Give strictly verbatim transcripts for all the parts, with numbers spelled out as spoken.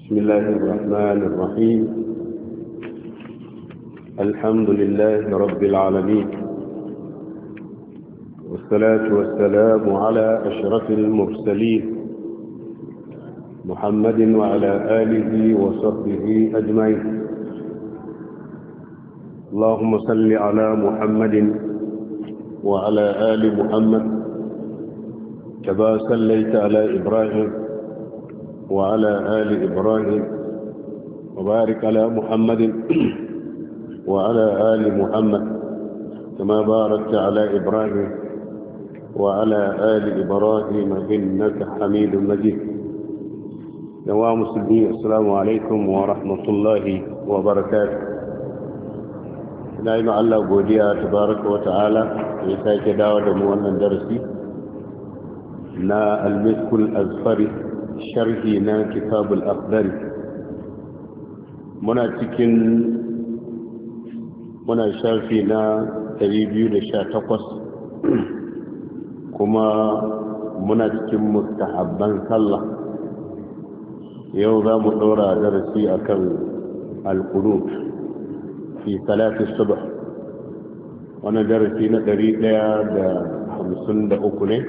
بسم الله الرحمن الرحيم. الحمد لله رب العالمين، والصلاة والسلام على أشرف المرسلين محمد وعلى آله وصحبه أجمعين. اللهم صل على محمد وعلى آل محمد كما صليت على إبراهيم وعلى آل إبراهيم، وبارك على محمد وعلى آل محمد كما باركت على إبراهيم وعلى آل إبراهيم إنك حميد مجيد. يا مسلمين، السلام عليكم ورحمة الله وبركاته. نعم الله godiya tabaraka wa ta'ala ya sake dawo da mu wannan darasi na al-miskul azfari, sharhi na kitabul akhdari. muna cikin muna sharhi na ɗari biyu da sha takwas, kuma muna cikin mustahabban sallah. yau za mu ɗora darasi akan al-qunut fi salati subh. wannan darasi na ɗari ɗaya da hamsin da uku ne,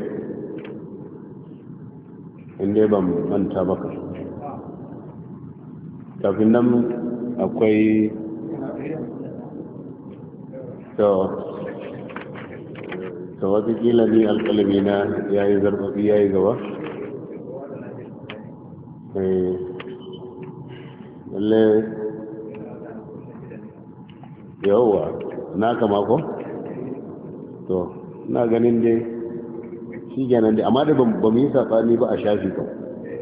inda ban manta baka. kafin nan akwai to to watakila ni alƙalami na ya yi zarfafi ya yi gaba. lalle yawwa na kama ko to na ganin dai shi kenan dai, amma da ba mu yi saɓani ba a shafi ba.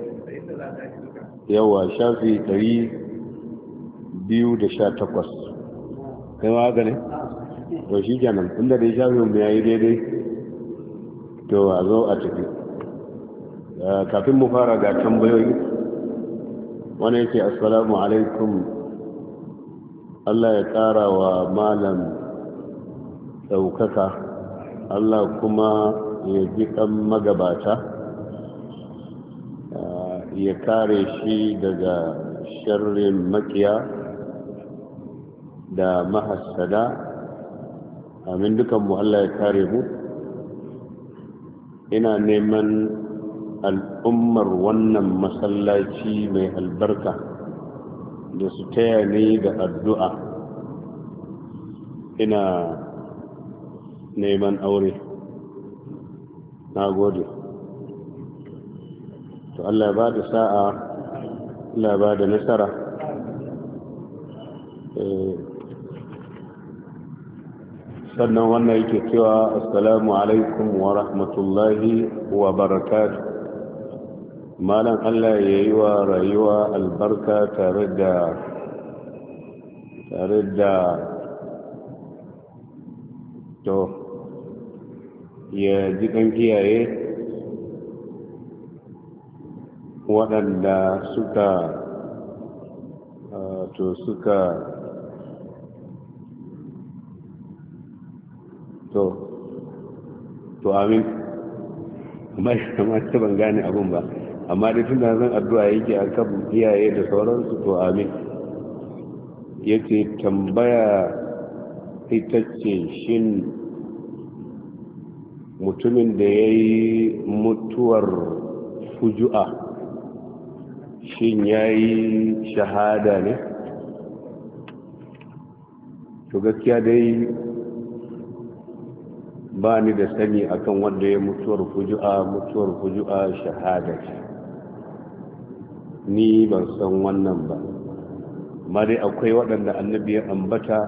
yawa shafi ɗari biyu da sha takwas kai ma haka ne? to shi kenan, inda dai shafi mu ya yi daidai, to a zo a tafi. kafin mu fara ga tambayoyi. wani yake assalamu alaikum, Allah ya ƙara wa malam ɗaukaka, Allah kuma ya ji ɗan magabata, ya kare shi daga sharrin makiya da mahassada. amin dukanmu Allah ya kare mu. ina neman al'ummar wannan masallaci mai albarka da su taya ni da addu'a. ina neman aure. na gode. to Allah ba da sa'a, Allah ba da nasara. sannan wannan yake cewa assalamu alaikum wa rahmatullahi wa barakatuh. malam Allah ya yi wa rayuwa albarka tare da tare da to ya ji ɗan iyaye waɗanda suka to suka to to amin. amma ta ban gane abun ba, amma da tun da zan addu'a yake a kan iyaye da sauransu, to amin. yace tambaya ita ce, shin mutumin da ya yi mutuwar fuju'a shin ya yi shahada ne? to gaskiya dai ba ni da sani akan wanda ya mutuwar fuju'a. mutuwar fuju'a shahada ce, ni ban san wannan ba. amma dai akwai waɗanda annabi ya ambata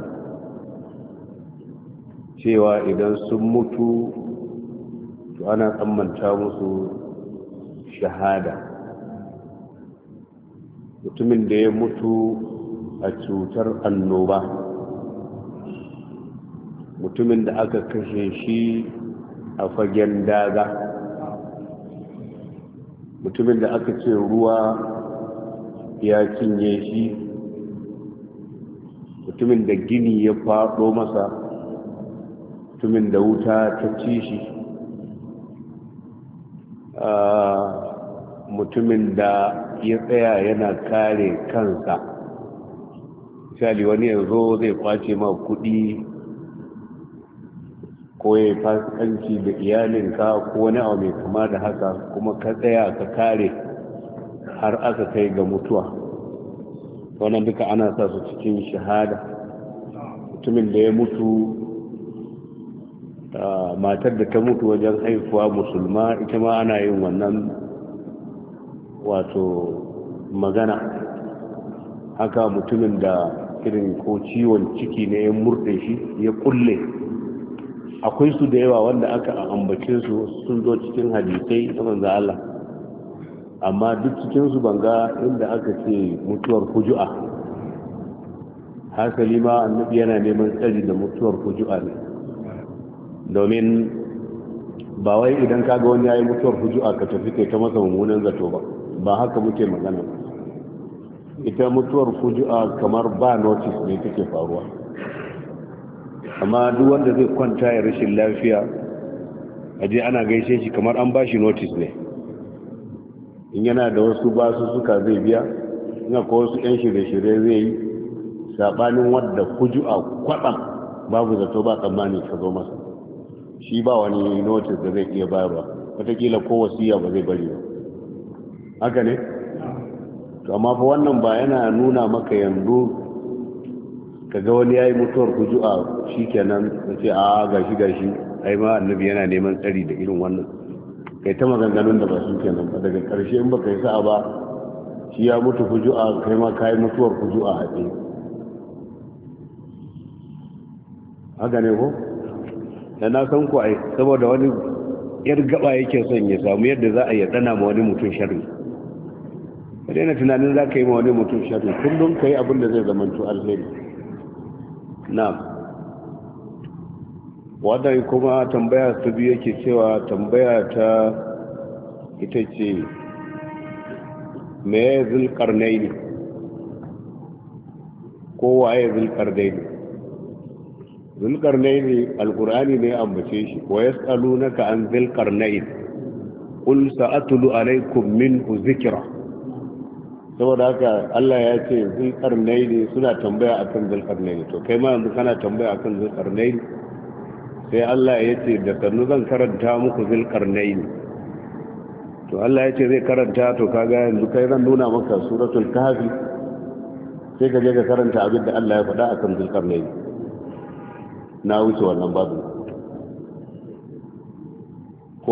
cewa idan sun mutu to ana tsammanta musu shahada. mutumin da ya mutu a cutar annoba, mutumin da aka kashe shi a fagen daga, mutumin da aka ce ruwa ya cinye shi, mutumin da gini ya faɗo masa, mutumin da wuta ta ci shi, mutumin da ya tsaya yana kare kansa. Misali wani yanzu zai kwace ma kuɗi ko ya fasikanci da iyalinka ko wani abu mai kama da haka, kuma ka tsaya ka kare har aka kai ga mutuwa. Wannan duka ana sa su cikin shahada. Mutumin da ya mutu, matar da ta mutu wajen haifuwa musulma, ita ma ana yin wannan wato magana. Haka mutumin da irin ko ciwon ciki ne ya murɗe shi ya kulle, akwai su da yawa wanda aka ambace su sun zo cikin hadisai na manzo Allah, amma duk cikin su banga inda aka ce mutuwar fuju'a. Hasali ma annabi yana neman tsari da mutuwar fuju'a ne, domin ba wai idan kaga wani yayi mutuwar fuju'a ka tafi kai ta masa mummunan zato ba, ba haka muke magana. Ita mutuwar fuju'a kamar ba notice ne take faruwa, amma duk wanda zai kwanta ya rashin lafiya aje ana gaishe shi kamar an bashi notice ne. In yana da wasu basu suka zai biya, ina ko wasu yan shirye-shirye zai yi, sabanin wadda fuju'a kwaɗam babu zato ba tsammani ka zo masa, shi ba wani notice da zai iya bayarwa, wataƙila ko wasiya ba zai bari ba. Haka ne? To amma fa wannan ba yana nuna maka yanzu kaga wani yayi mutuwar fuju'a shikenan sai a gashi gashi ai ma annabi yana neman tsari da irin wannan, kai ta maganganun da ba su kenan ba. Daga ƙarshe in baka yi sa'a ba, shi ya mutu fuju'a kai ma kai mutuwar fuju'a a tsaye. Haka ne ko? Da na san ku ai saboda wani yar gaba yake son ya samu yadda za a yi dana ma wani mutum sharri. Ka daina tunanin za ka yi ma wani mutum sharri, kullum ka yi abin da zai zamanto alheri. Na'am. Wadda kuma tambaya ta biyu yake cewa tambaya ta ita ce me zulkarnaini ko waye zulkarnaini. zulkarnaini alqur'ani ne ambace shi, wa yas'alunaka an zulkarnain qul sa'atlu alaykum minhu zikra. saboda haka Allah ya ce zulkarnaini suna tambaya akan zulkarnaini, to kai ma yanzu kana tambaya akan zulkarnaini. sai Allah ya ce da sannu zan karanta muku zulkarnaini. to Allah ya ce zai karanta, to kaga yanzu kai zan nuna maka suratul kahfi, sai ka je ka karanta abin da Allah ya faɗa akan zulkarnaini. na wuce wannan babu ko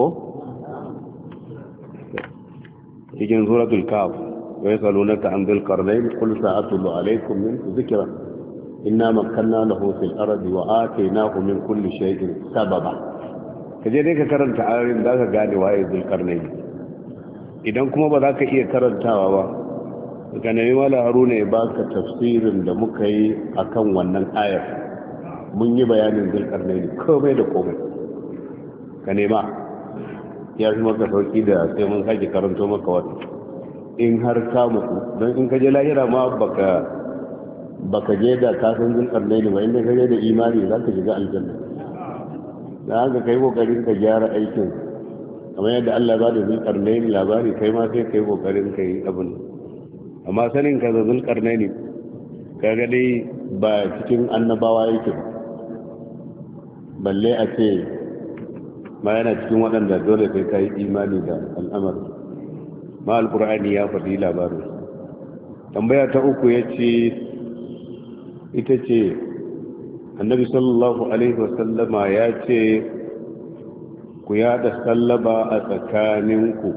cikin suratul kahfi, wa yasalunaka an zulkarnaini qul sa'atlu alaykum min dhikra inna makkanna lahu fil ardi wa atainahu min kulli shay'in sababa. kaje dai ka karanta ayoyin da ka gane waye zulkarnaini. idan kuma ba za ka iya karantawa ba, ka nemi mala haruna ya baka tafsirin da muka yi akan wannan ayar. mun yi bayanin zulkarnaini komai da komai, ka nema, ya fi maka sauki da sai mun sake karanto maka wata in har ka mutu. don in ka je lahira ma baka baka je da kasan zulkarnaini ba, inda ka je da imani za ka shiga aljanna. da haka kai kokarin ka gyara aikin, kamar yadda Allah ba da zulkarnaini labari, kai ma sai kai kokarin ka yi abin. amma sanin ka da zulkarnaini kaga dai ba cikin annabawa yake ba, balle a ce ma yana cikin waɗanda dole sai ka yi imani da al'amari. ma alƙur'ani ya faɗi labarin. tambaya ta uku ya ce ita ce annabi sallallahu alaihi wasallama ya ce ku yada sallaba a tsakaninku.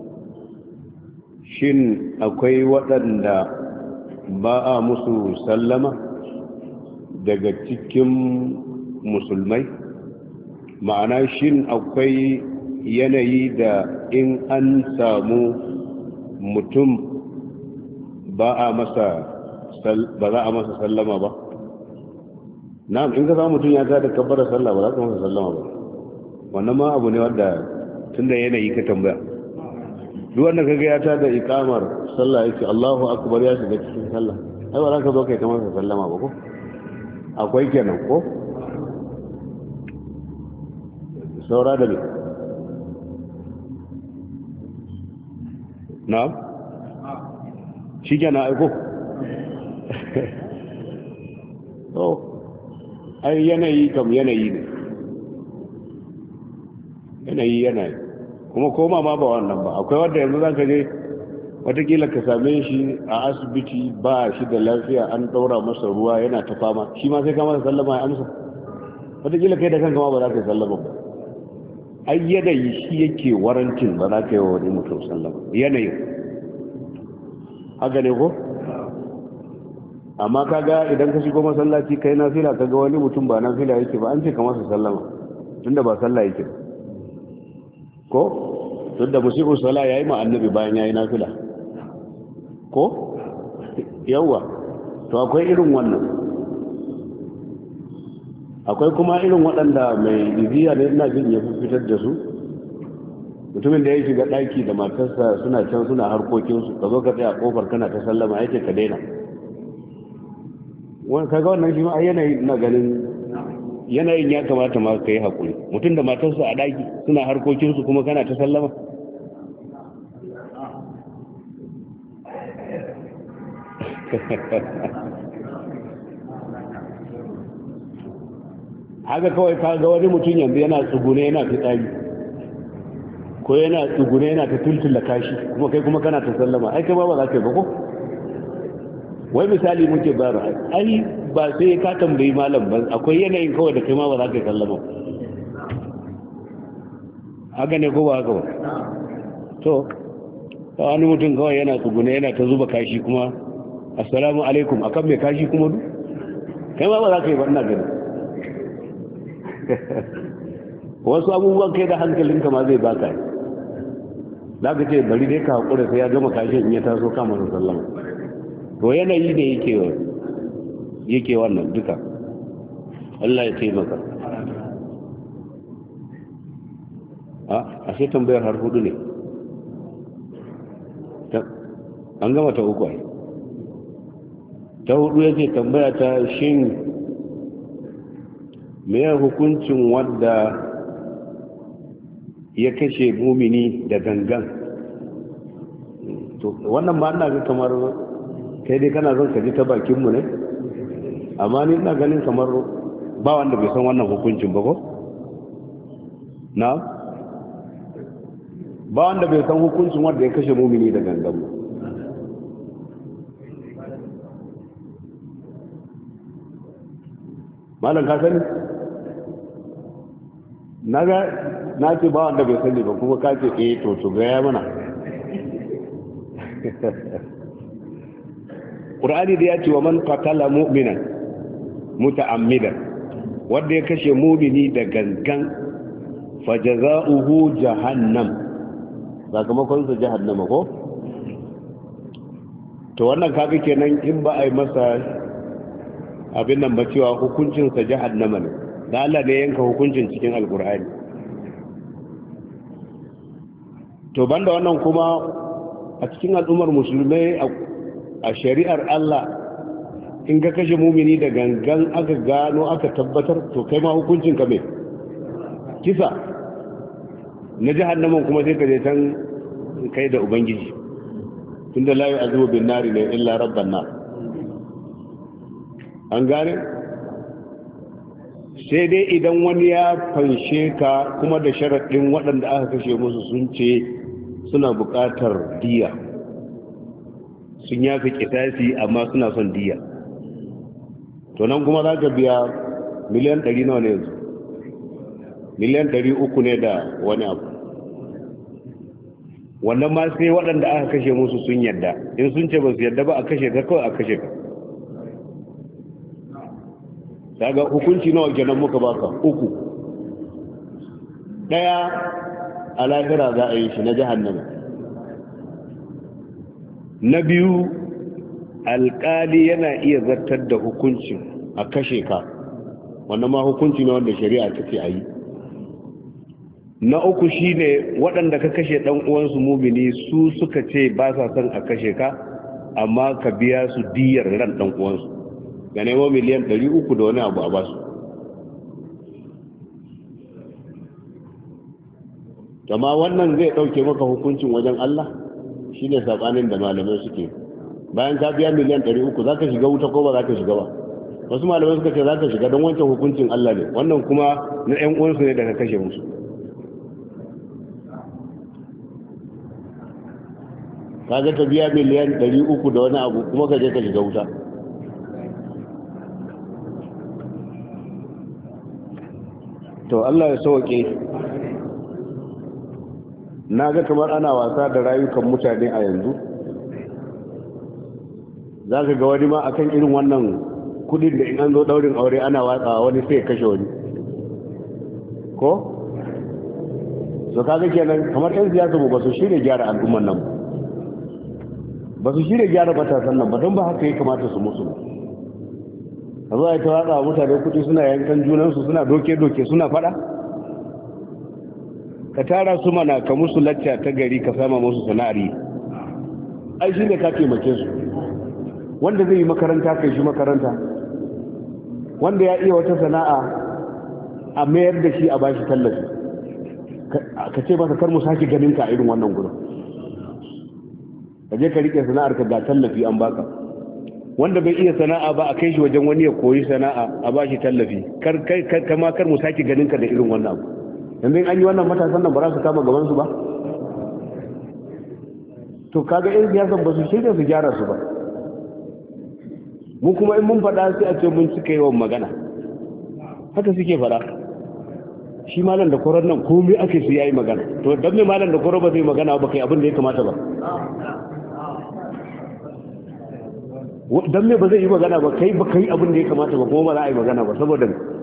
shin akwai waɗanda ba a musu sallama daga cikin musulmai? ma'ana shin akwai yanayi da in an samu mutum ba a masa ba za a masa sallama ba? na'am, in ka samu mutum ya tada kabbara sallah ba za ka masa sallama ba. wannan ma abu ne wanda tunda yanayi ka tambaya. duk wanda kaga ya tada iqamar sallah yake Allahu akbar ya shiga cikin sallah, ai ba za ka zo kai ta masa sallama ba ko? akwai kenan ko? saura da ne na shi kenan aiko to ai yanayi kam yanayi ne yanayi yanayi kuma koma ma ba wannan ba akwai wanda yanzu za ka je watakila ka same shi a asibiti ba shi da lafiya an daura masa ruwa yana ta fama shi ma sai ka masa sallama ya amsa watakila kai da kanka ma ba za ka yi sallama ba ai yanayi shi yake warantin ba za ka yi wa wani mutum sallama yanayin haka ne ko amma kaga idan ka shigo masallaci kai nafila kaga wani mutum ba nafila yake ba an ce ka masa sallama tunda ba sallah yake ba ko tunda musibu sala yayi ma annabi bayan yayi nafila ko yawa to akwai irin wannan akwai kuma irin waɗanda mai iziya ne ina jin ya fitar da su mutumin da ya shiga ɗaki da matarsa suna can suna harkokinsu ka zo ka tsaya kofar kana ta sallama yake ka daina wani kaga wannan shi ma a yanayi na ganin yanayin ya kamata ma ka yi haƙuri mutum da matarsa a ɗaki suna harkokinsu kuma kana ta sallama haka kawai ka ga wani mutum yanzu yana tsugune yana fitsari ko yana tsugune yana ta tultula kashi kuma kai kuma kana ta sallama ai kai ba ba za ka yi ba ko wai misali muke bayar ai ba sai ka tambayi malam ba akwai yanayin kawai da kai ma ba za ka yi sallama haka ne ko ba haka ba to wani mutum kawai yana tsugune yana ta zuba kashi kuma assalamu alaikum akan mai kashi kuma du kai ma ba za ka yi ba ina gani wasu abubuwan kai da hankalinka ma zai baka za ka ce bari dai ka haƙura sai ya gama kashin in ya taso kama da sallama to yanayi ne yake yake wannan duka Allah ya taimaka a ashe tambayar har hudu ne an gama ta uku ai ta hudu yake tambaya ta shin me hukuncin wanda ya kashe mumini da gangan to wannan ba ina ga kamar kai dai kana zon ka ji ta bakinmu ne amma ni ina ganin kamar ba wanda bai san wannan hukuncin ba ko na ba wanda bai san hukuncin wanda ya kashe mumini da gangan ba malam ka sani na ga na ce ba wanda bai sani ba kuma ka ce eh to to ga ya mana Qur'ani da ya ce wa man qatala mu'minan muta'ammidan wanda ya kashe mu'mini da gangan fajaza'uhu jahannam sakamakon sa jahannama ko to wannan kaga kenan in ba a yi masa abin nan ba cewa hukuncin sa jahannama ne da Allah ne yanka hukuncin cikin alkur'ani to banda wannan kuma a cikin al'ummar musulmai a shari'ar Allah in ga kashe mumini da gangan aka gano aka tabbatar to kai ma hukuncin ka mai kisa na jahannaman kuma sai ka je can kai da ubangiji tunda la yu'azibu bin nari ne illa rabban nar an gane sai dai idan wani ya fanshe ka kuma da sharaɗin waɗanda aka kashe musu sun ce suna buƙatar diya sun yafi kitasi amma suna son diya to nan kuma za ka biya miliyan ɗari nawa ne yanzu miliyan ɗari uku ne da wani abu wannan ma sai waɗanda aka kashe musu sun yadda in sun ce ba su yadda ba a kashe ka kawai a kashe ka daga hukunci nawa kenan muka baka uku daya a lahira za a yi shi na jahannama na biyu alkali yana iya zartar da hukuncin a kashe ka wannan ma hukunci ne wanda shari'a ta ce a yi na uku shine waɗanda ka kashe ɗan uwansu mumini su suka ce ba sa son a kashe ka amma ka biya su diyar ran ɗan uwansu ga nemo miliyan ɗari uku da wani abu a basu amma wannan zai ɗauke maka hukuncin wajen Allah shi ne saɓanin da malamai suke. Bayan ka biya miliyan ɗari uku za ka shiga wuta ko ba za ka shiga ba? Wasu malamai suka ce za ka shiga don wancan hukuncin Allah ne, wannan kuma na ‘yan uwansu ne da ka kashe musu. Ka ga ta biya miliyan ɗari uku da wani abu kuma ka je ka shiga wuta. To Allah ya sauke. Na ga kamar ana wasa da rayukan mutane a yanzu. Za ka ga wani ma akan irin wannan kudin da in an zo daurin aure ana watsawa wani sai kashe wani. Ko? So kaga kenan kamar yan siyasa ba su shirya gyara al'umman nan ba su shirya gyara matasan nan ba don ba haka ya kamata su musu. A zuwa ya ta watsa mutane kudi suna yankan junansu suna doke-doke suna fada. Ka tara su mana ka musu lacca ta gari ka sama musu sana'ari. Ai shi ne ka taimake su. Wanda zai yi makaranta kai shi makaranta, wanda ya iya wata sana'a a mayar da shi a bashi tallafi, ka ce masa kar mu sake ganin ka a irin wannan gudun, ka je ka rike sana'ar ka ga tallafi an baka. Wanda bai iya sana'a ba a kai shi wajen wani ya koyi sana'a a bashi tallafi, kar kama kar mu sake ganin ka da irin wannan abu. Yanzu an yi wannan matasan nan ba za su kama gabansu ba? To kaga yan siyasan ba su shirya su gyara su ba. Mu kuma in mun faɗa sai a ce mun cika yawan magana, haka suke faɗa. Shi malam da koron nan komai ake su yayi magana, to dan me malam da koron ba zai magana ba kai abin da ya kamata ba? Dan me ba zai yi magana ba kai ba kai abin da ya kamata ba kuma ba za a yi magana ba saboda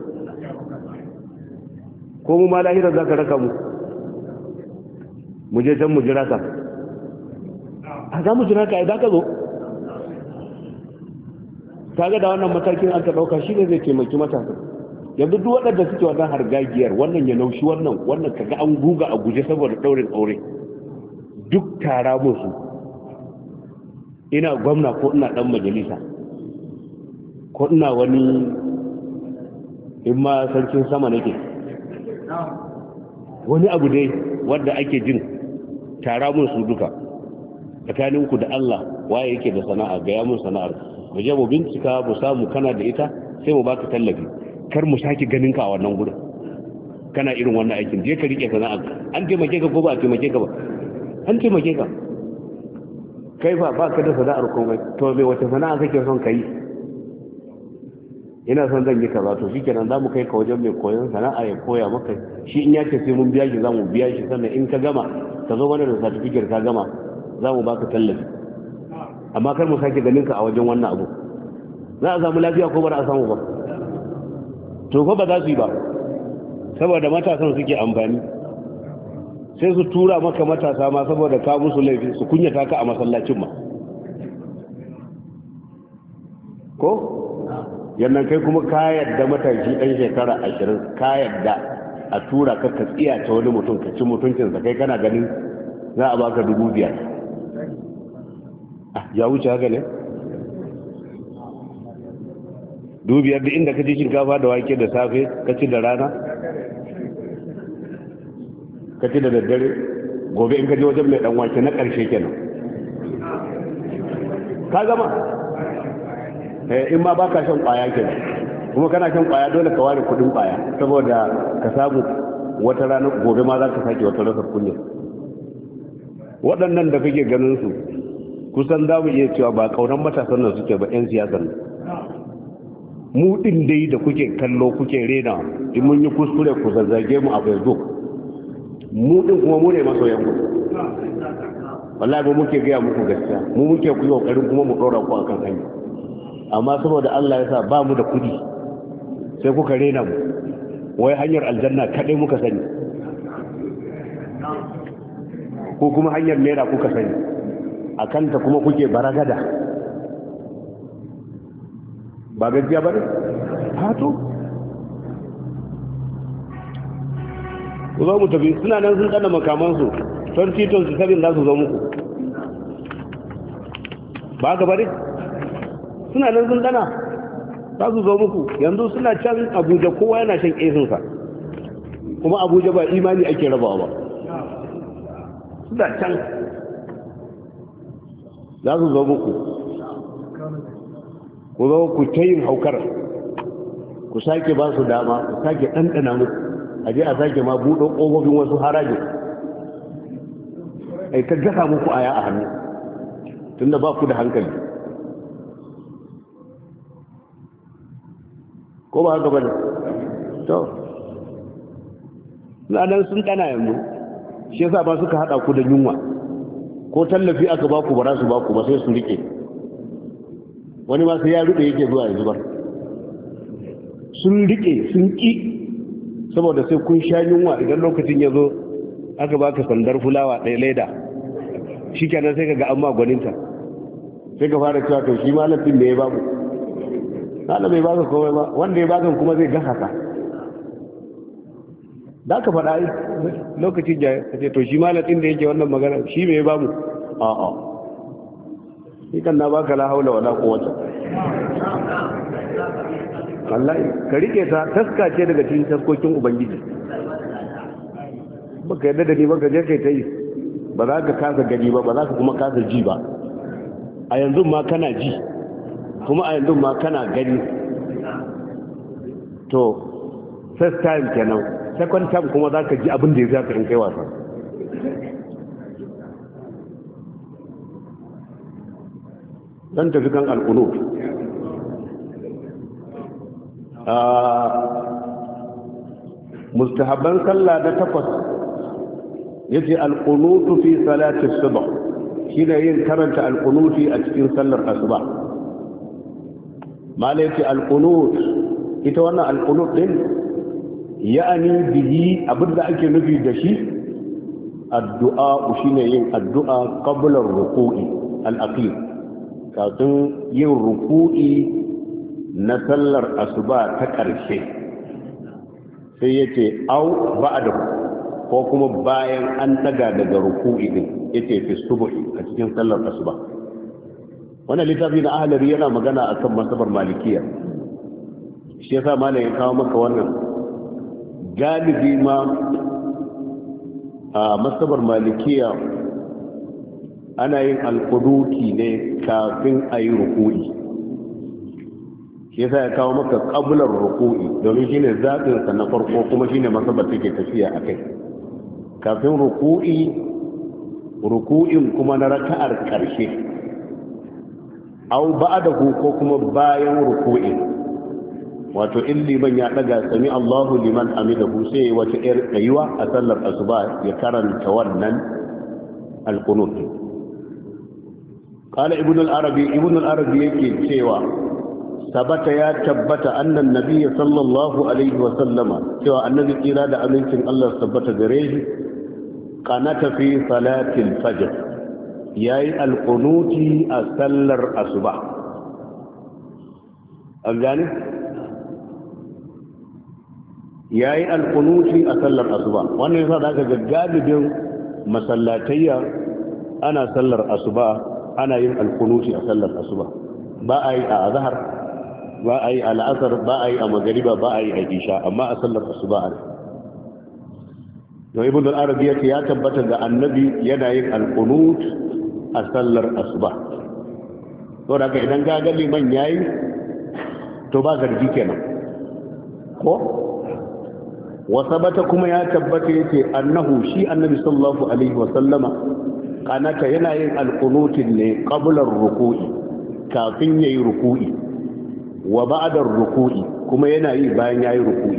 ko mu ma lahira za ka raka mu mu je can mu jira ka a za mu jira ka ai za ka zo. Kaga da wannan matakin aka dauka shi ne zai taimaki matasa. Yanzu duk waɗanda suke wannan hargagiyar wannan ya naushi wannan wannan kaga an guga a guje saboda daurin aure duk tara musu. Ina gwamna ko ina dan majalisa ko ina wani in ma sarkin sama nake wani abu dai wanda ake jin tara musu duka tsakaninku da Allah waye yake da sana'a ga ya mun sana'ar mu je mu bincika mu samu kana da ita sai mu baka tallafi, kar mu sake ganin ka a wannan gurin kana irin wannan aikin. Je ka rike sana'a, an taimake ka ko ba a taimake ka ba? An taimake ka. Kai fa ba ka da sana'ar komai, to me wace sana'a kake son kai? Ina son zan yi kaza, to shikenan za mu kai ka wajen mai koyon sana'a ya koya maka shi. In ya ce sai mun biya shi za mu biya shi, sannan in ka gama ka zo mana da certificate ka gama za mu baka tallafi. Amma kar mu sake ganin ka a wajen wannan abu. Za a samu lafiya ko ba za a samu ba? To fa ba za su yi ba, saboda matasan suke amfani. Sai su tura maka matasa ma saboda ka musu laifi su kunyata ka a masallacin ma. Ko? Yannan kai kuma ka yadda matashi ɗan shekara ashirin ka yadda a tura ka ka tsiya ta wani mutum ka ci mutuncinsa, kai kana ganin za a baka dubu biyar. Ya wuce haka ne? Dubiyar da inda ka ci shinkafa da wake da safe ka ci da rana ka ci da daddare, gobe in ka je wajen mai dan wake na ƙarshe kenan ka gama. In ma ba ka shan ƙwaya kenan, kuma kana shan ƙwaya dole ka ware kudin ƙwaya saboda ka samu wata rana gobe ma za ka sake wata rasar kunya. Waɗannan da kake ganin su kusan za mu iya cewa ba kaunan matasan nan suke ba 'yan siyasar nan. Mu ɗin dai da kuke kallo kuke rena in mun yi kuskure ku zazzage mu a Facebook, mu ɗin kuma mu ne masoyan mu. Wallahi ba muke gaya muku gaskiya, mu muke ku yi ƙoƙarin kuma mu ɗora ku akan hanya. Amma saboda Allah ya sa ba mu da kuɗi sai kuka rena mu, wai hanyar aljanna kaɗai muka sani ko kuma hanyar naira kuka sani, a kanta kuma kuke baragada. Ba gajiya ba ne? hato ku zo mu tafi. Suna nan sun ɗana makamansu twenty twenty-seven za su zo muku, ba ga bane? Suna nan sun ɗana za su zo muku. Yanzu suna can Abuja, kowa yana shan ƙesinsa, kuma Abuja ba imani ake rabawa ba. Suna can za su zo muku ku zo ku ta yin haukar ku sake ba su dama ku sake ɗanɗana muku a je a sake ma buɗe ƙofofin wasu harajin ai ta gasa muku aya a hannu tun da ba ku da hankali ko ba haka bane to nan sun ɗana yanzu shi yasa ba suka haɗa ku da yunwa ko tallafi aka ba ku ba za su ba ku ba sai su rike wani ma sai ya rube yake zuwa yanzu ba sun rike sun ki saboda sai kun sha yunwa idan lokacin ya zo aka baka sandar fulawa ɗaya leda shi kenan sai ka ga amma gwaninta sai ka fara cewa to shi malamin da ya babu malam bai baka komai ba wanda ya baka kuma zai gasa ka da ka faɗa yi lokacin da ka ce to shi malamin da yake wannan magana shi mai babu a'a shi kan na baka la haula wala quwwata wallahi ka rike ta taska ce daga cikin taskokin ubangiji baka yadda da ni baka je kai ta yi ba za ka kasa gani ba ba za ka kuma kasa ji ba a yanzu ma kana ji kuma a yanzu ma kana gani to first time kenan second time kuma za ka ji abin da ya zaka in kai wasa dan tafi kan alqunut mustahabban sallah da takwas yace alqunutu fi salati subh shine yin karanta alqunuti a cikin sallar asuba malai yace alqunut ita wannan alqunut din ya'ani bihi abinda ake nufi da shi addu'a shine yin addu'a qabla ar-ruku'i al-aqim kafin yin ruku'i na sallar asuba ta ƙarshe sai yace au ba'da ko kuma bayan an daga daga ruku'i din yace fi subhi a cikin sallar asuba wannan littafi na ahlari yana magana akan masabar malikiya shi yasa malamin ya kawo maka wannan galibi ma a masabar malikiya ana yin alquduti ne kafin ayi ruku'i shi yasa ya kawo maka qablar ruku'i domin shine zaɓin sa na farko kuma shine masabar take tafiya akai kafin ruku'i ruku'in kuma na raka'ar ƙarshe au ba'dahu ko kuma bayan ruku'i wato in liman ya daga sami Allahu liman hamidahu sai wata yar kayuwa a sallar asuba ya karanta wannan alqunut qala ibn al-arabi ibn al-arabi yake cewa sabata ya tabbata annan nabiyyi sallallahu alaihi wa sallama cewa annabi kira da amincin Allah tabbata gare shi qanata fi salatil fajr yayi alqunuti a sallar asuba an gane yayi alqunuti a sallar asuba wannan yasa da aka ga galibin masallatayya ana sallar asuba ana yin alqunuti a sallar asuba ba a yi a azhar ba a yi a la'asar ba a yi a magariba ba a yi a isha amma a sallar asuba ne to ibn al-arabi yace ya tabbata ga annabi yana yin al-qunut a sallar asuba to daga idan ga ga liman yayi to ba zargi kenan ko wa sabata kuma ya tabbata yace annahu shi annabi sallallahu alaihi wa sallama kanata yana yin al-qunut ne qabla ar-ruku'i kafin yayi ruku'i wa ba'da ar-ruku'i kuma yana yi bayan yayi ruku'i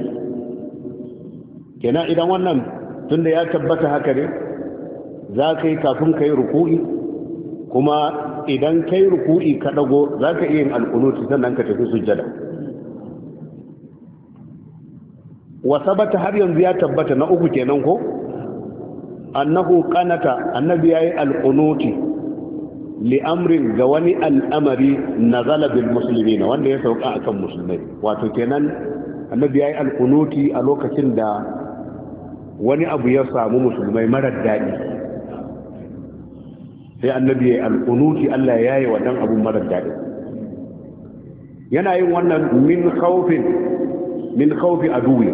kenan idan wannan tunda ya tabbata haka ne za ka yi kafin ka yi ruku'i kuma idan ka yi ruku'i ka dago za ka iya yin alkunuti sannan ka tafi sujjada wa sabata har yanzu ya tabbata na uku kenan ko annahu qanata annabi yayi alkunuti li amrin ga wani al'amari nazala bil muslimin wanda ya sauka akan musulmai wato kenan annabi yayi alkunuti a lokacin da wani abu ya samu musulmai marar daɗi sai annabi ya alƙunuti Allah ya yi wannan abun marar daɗi yana yin wannan min khawfin min khawfi aduwi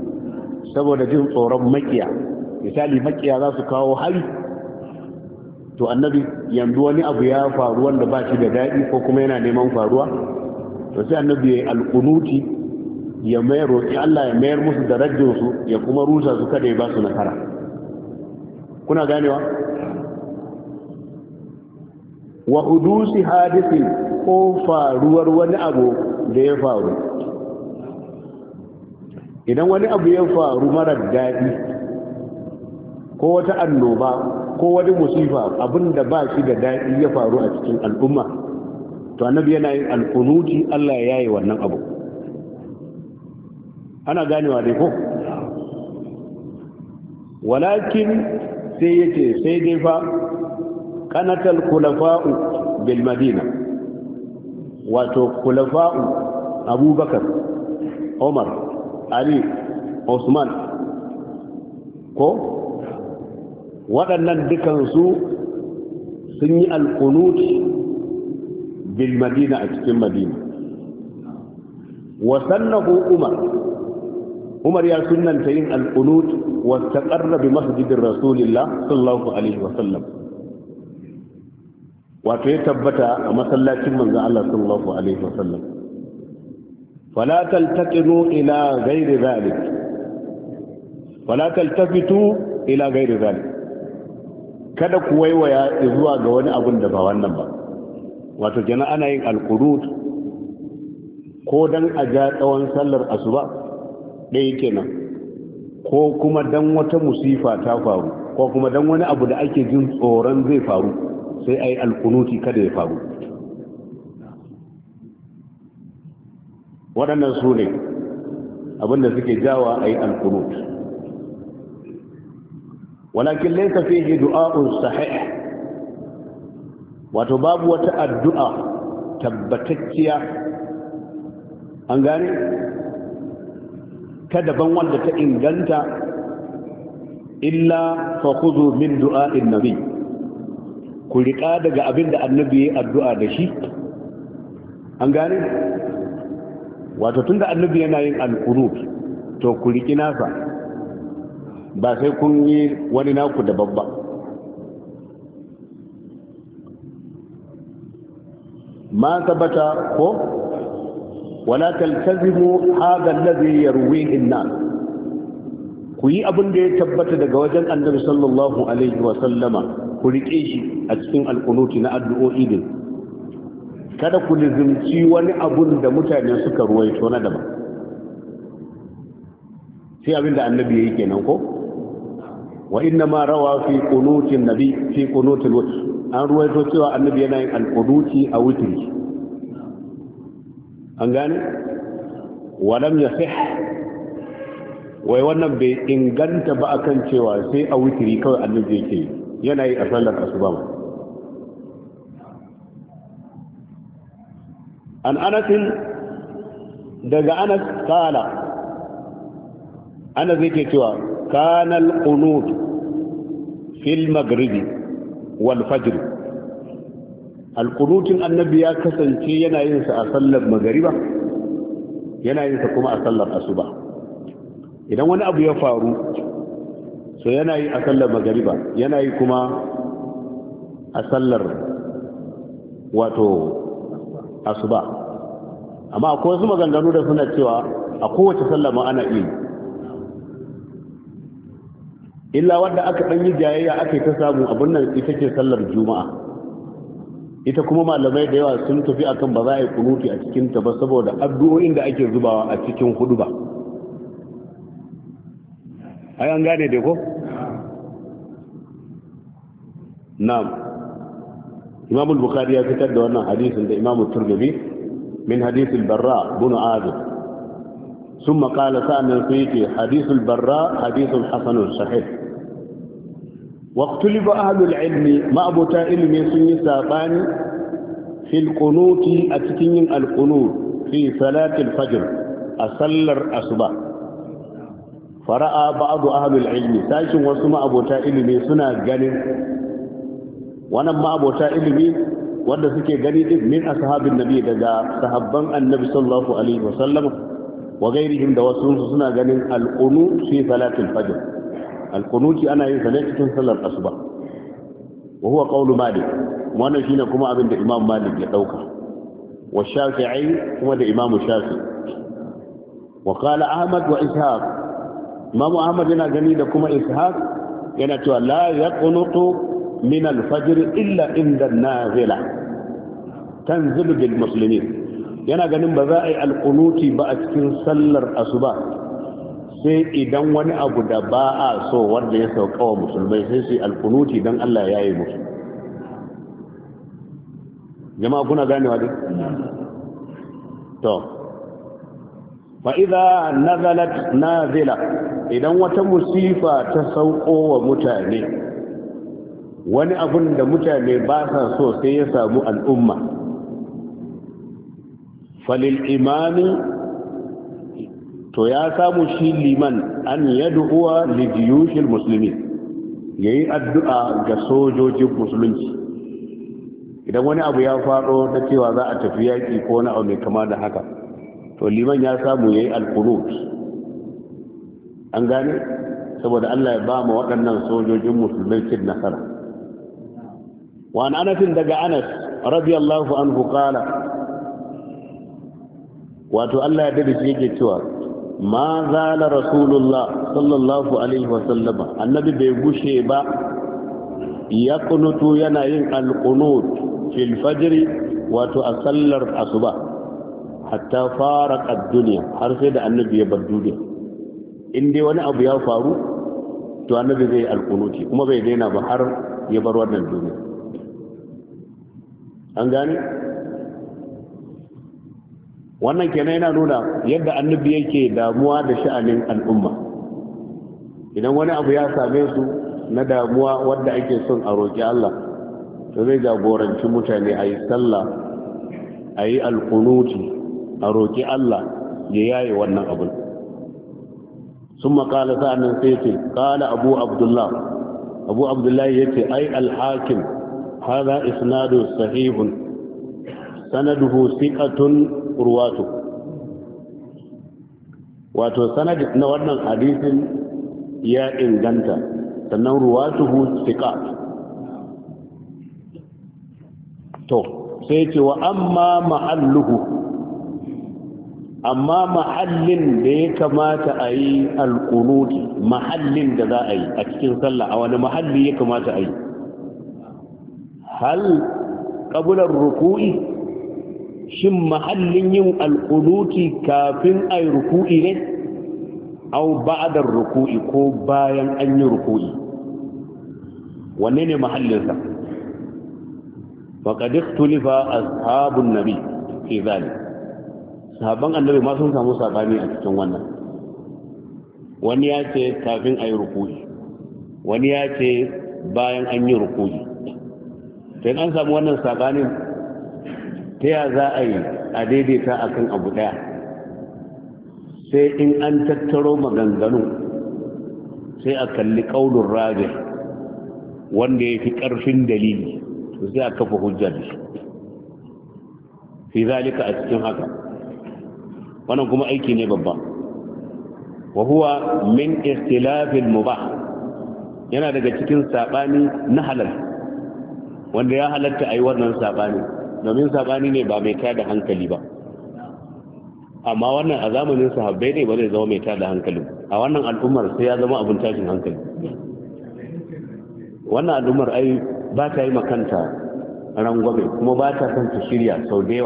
saboda jin tsoron makiya misali makiya za su kawo hari to annabi yanzu wani abu ya faru wanda ba shi da daɗi ko kuma yana neman faruwa to sai annabi ya yi alƙunuti ya mayar roƙi Allah ya mayar musu da rajinsu ya kuma rusa su kada ya ba su nasara. Kuna ganewa? Wa hudusi hadisin ko faruwar wani abu da ya faru. Idan wani abu ya faru marar daɗi ko wata annoba ko wani musifa abinda ba shi da daɗi ya faru a cikin al'umma, to annabi yana yin alƙunuti Allah ya yi wannan abu. Ana ganewa dai ko? Walakin sai yace sai dai fa kanatal khulafa'u bil madina, wato khulafa'u Abubakar, Umar, Ali, Usman ko waɗannan dukansu sun yi alqunut bil madina a cikin madina. Wa sannahu Umar Umar ya sunnanta yin alqunut wa taqarra bi masjidin Rasulillah sallallahu alaihi wa sallam, wato ya tabbata a masallacin manzo Allah sallallahu alaihi wa sallam. Fala taltaqinu ila ghairi zalik, fala taltafitu ila ghairi zalik, kada ku waiwaya zuwa ga wani abun da ba wannan ba. Wato jana ana yin alqunut ko dan a ja tsawon sallar asuba ɗaya kenan, ko kuma dan wata musifa ta faru, ko kuma dan wani abu da ake jin tsoron zai faru sai a yi alkunuti kada ya faru. Waɗannan su ne abinda suke jawa a yi alkunut. Walakin laisa fihi du'a'un sahih, wato babu wata addu'a tabbatacciya, an gane ta daban wanda ta inganta, illa fa khudhu min du'a'in nabi, ku riƙa daga abin da annabi ya addu'a da shi. An gane wato tunda annabi yana yin alqunut to ku riƙi nasa, ba sai kun yi wani naku da babba. Ma tabbata ko wala taltazimu hadha alladhi yarwihi an-nas, ku yi abin da ya tabbata daga wajen annabi sallallahu alaihi wa sallama, ku riƙe shi a cikin alƙunuti na addu'o'i din. Kada ku lizimci wani abun da mutane suka ruwaito na daban, sai abin da annabi yayi kenan ko. Wa inna ma rawa fi qunutin nabi fi qunutil witr, an ruwaito cewa annabi yana yin alqunuti a witri. An gane walam yasih, wai wannan bai inganta ba akan cewa sai a witri kawai annabi yake yana yi a sallar asuba ba. An Anas daga Anas kala, Anas yake cewa kana al-qunut fil maghribi wal fajr, al-qunutin annabi ya kasance yana yin sa a sallar magriba, yana yin sa kuma a sallar asuba. Idan wani abu ya faru so yana yi a sallar magariba, yana yi kuma a sallar wato asuba. Amma akwai wasu maganganu da suna cewa a kowace sallar ma ana iya, illa wadda aka ɗan yi jayayya aka yi ta samu abin nan ita ce sallar juma'a. Ita kuma malamai da yawa sun tafi akan ba za a yi kunuti a cikinta ba saboda addu'o'in da ake zubawa a cikin hudu ba. Ai an gane dai ko? Na'am. Imam al-Bukhari ya fitar da wannan hadisin da Imam Tirmidhi min hadith al-Barra bin Azib. Thumma qala sa'an sayyidi hadith al-Barra hadithun hasanun sahih. Wa ikhtalafa ahlu al-ilm ma abuta ilmi sun yi sabani fil qunuti a cikin yin al-qunut fi salati al-fajr a sallar asuba. Fara'a ba'adu ahlul ilmi, sashin wasu ma'abota ilimi suna ganin wannan ma'abota ilimi wanda suke gani din min ashabin nabi, daga sahabban annabi sallallahu alaihi wasallam wa gairihim, da wasu suna ganin al-qunut fi salatil fajr. Al-qunuti ana yin sa ne cikin sallar asuba. wa huwa qawlu Malik wannan shine kuma abin da Imam Malik ya dauka wa Shafi'i kuma da Imam Shafi'i wa qala Ahmad wa Ishaq Imam Ahmad yana gani da kuma Ishaq yana cewa la yaqunutu min al-fajr illa inda an-nazila tanzilu bil muslimin yana ganin ba za a yi alqunuti ba a cikin sallar asuba sai idan wani abu da ba a so wanda ya sauka wa musulmai sai su alqunuti dan Allah ya yi musu jama'a kuna ganewa dai to fa idza nazalat nazila idan wata musifa ta sauko wa mutane wani abun da mutane ba sa so sai ya samu al'umma falil imami to ya samu shi liman an yad'uwa li jiyushil muslimin yayi addu'a ga sojojin musulunci idan wani abu ya faɗo na cewa za a tafi yaki ko na abu mai kama da haka to liman ya samu yayi al-qunut an gane saboda Allah ya ba mu waɗannan sojojin musulmai cin nasara wa an Anas daga Anas radiyallahu anhu qala wato Allah ya dade shi yake cewa ma zala rasulullah sallallahu alaihi wa sallama annabi bai gushe ba ya kunutu yana yin al-qunut fil fajr wato a sallar asuba hatta faraq ad-dunya har sai da annabi ya bar duniya in dai wani abu ya faru to annabi zai al-qunuti kuma bai daina ba har ya bar wannan duniya an gane wannan kenan yana nuna yadda annabi yake damuwa da sha'anin al'umma idan wani abu ya same su na damuwa wanda ake son a roƙi Allah to zai jagoranci mutane a yi sallah a yi alƙunuti a roƙi Allah ya yaye wannan abin sun makala sa'annan sai ce ƙala abu abdullah abu abdullah ya ce ai alhakim haza isnadu sahihun sanaduhu siqatun urwatu wato sanad na wannan hadisin ya inganta sannan ruwatuhu siqat to sai ce wa amma mahalluhu amma mahallin da ya kamata a yi alƙunuti mahallin da za a yi a cikin sallah a wani mahalli ya kamata a yi hal ƙabular ruku'i shin mahallin yin alƙunuti kafin a yi ruku'i ne au ba'adar ruku'i ko bayan an yi ruku'i wanne ne mahallinsa faƙad ikhtulifa ashabun nabi fi zalik sahabban annabi ma sun samu sabani a cikin wannan wani ya ce kafin a yi ruku'i wani ya ce bayan an yi ruku'i sai an samu wannan sabanin ta ya za a yi a daidaita a kan abu ɗaya sai in an tattaro maganganu sai a kalli ƙaunin rajin wanda ya fi ƙarfin dalili to sai a kafa hujja da shi fi zalika a cikin haka wannan kuma aiki ne babba wa huwa min istilafil mubah yana daga cikin sabani na halal wanda ya halatta ayi wannan sabani domin sabani ne ba mai tada hankali ba amma wannan a zamanin sahabbai ne ba zai zama mai tada hankali a wannan al'ummar sai ya zama abin tashin hankali wannan al'ummar ai ba ta yi makanta rangwame kuma ba ta son ta shirya sau da yawa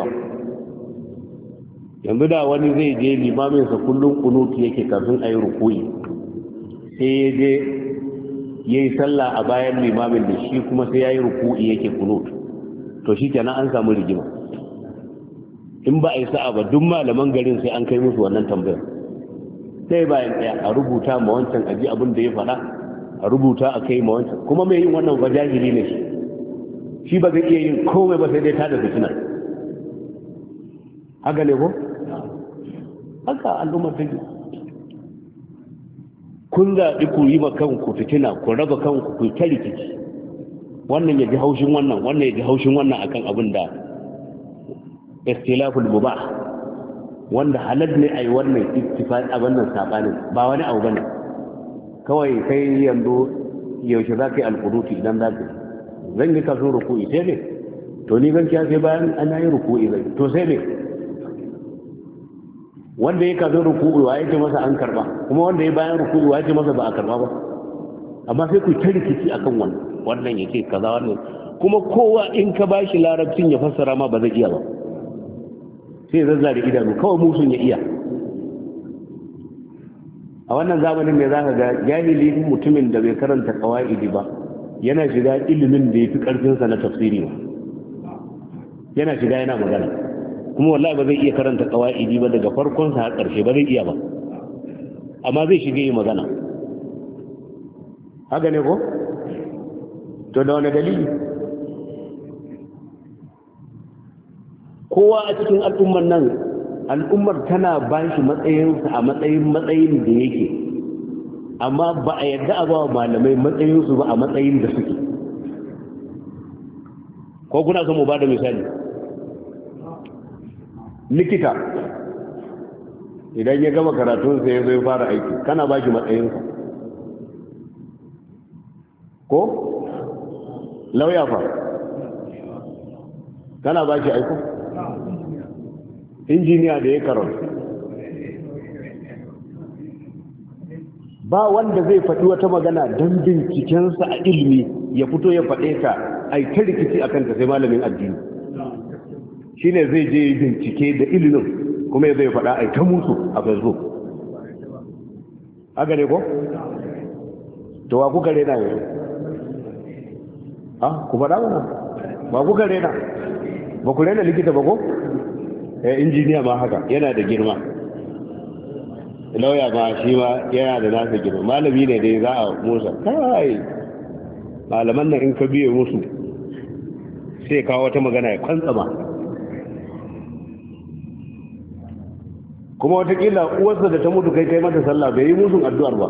yanzu da wani zai je limaminsa kullum kunutu yake kafin a yi rukuyi sai ya je ya yi sallah a bayan limamin da shi kuma sai ya yi rukuyi yake kunutu to shi kenan an samu rigima in ba a yi sa'a ba duk malaman garin sai an kai musu wannan tambayar sai bayan ɗaya a rubuta ma wancan aji abin da ya faɗa a rubuta a kai ma wancan kuma mai yin wannan ba jahili ne shi shi ba zai iya yin komai ba sai dai ta da fitina haka ne ko haka al'ummar take kun zaɓi ku yi ma kanku fitina ku raba kanku ku ta rikici wannan ya ji haushin wannan wannan ya ji haushin wannan akan abin da istilaful mubah wanda halal ne a yi wannan ittifaq a wannan sabanin ba wani abu bane kawai kai yanzu yaushe za ka yi alƙuduti idan za ka zan yi kaso ruku'i sai ne to ni gaskiya sai bayan an yi ruku'i zai to sai ne wanda ya kaso ruku'i wa yake masa an karba kuma wanda ya bayan ruku'i wa yake masa ba a karba ba amma sai ku ta rikici akan wannan wannan yake kaza wannan kuma kowa in ka bashi larabcin ya fassara ma ba zai iya ba sai zazzare idanu kawai musun ya iya a wannan zamanin ne za ka ga jahili mutumin da bai karanta qawaidi ba yana shiga ilimin da ya fi ƙarfinsa na tafsiri ba yana shiga yana magana kuma wallahi ba zai iya karanta qawaidi ba daga farkonsa har ƙarshe ba zai iya ba amma zai shiga yi magana haka ne ko to da wani dalili kowa a cikin al'ummar nan al'ummar tana ba shi matsayinsa a matsayin matsayin da yake amma ba a yadda a ba malamai matsayinsu ba a matsayin da suke ko kuna son mu ba da misali likita idan ya gama karatunsa ya zai fara aiki kana ba shi matsayinsa ko lauya fa kana ba shi aiko injiniya da ya karanta ba wanda zai faɗi wata magana don bincikensa a ilimi ya fito ya faɗe ta a ta rikici a kanta sai malamin addini shi ne zai je bincike da ilimin kuma ya zai faɗa a ta musu a facebook haka ne ko? to wa kuka rena yanzu? ah ku faɗa mana ba kuka rena ba ku rena likita ba ko? eh injiniya ma haka yana da girma lauya ma shi ma yana da nasa girma malami ne dai za a musa kai malaman nan in ka biye musu sai kawo wata magana ya kwantsama kuma watakila uwarsa da ta mutu kai kai mata sallah bai yi musun addu'ar ba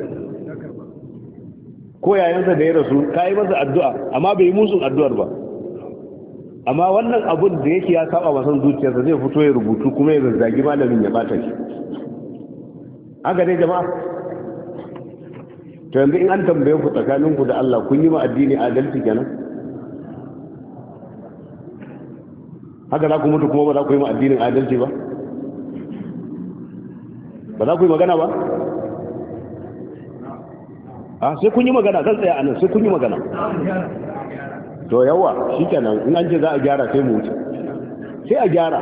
ko yayansa da ya rasu ka yi masa addu'a amma bai yi musun addu'ar ba amma wannan abun da yake ya saba masan zuciyarsa zai fito ya rubutu kuma ya zazzagi malamin ya bata shi haka dai jama'a to yanzu in an tambaye ku tsakaninku da Allah kun yi ma addini adalci kenan haka za ku mutu kuma ba za ku yi ma addinin adalci ba ba za ku yi magana ba a sai kun yi magana zan tsaya anan sai kun yi magana to yawa shi kenan in an ce za a gyara sai mu wuce sai a gyara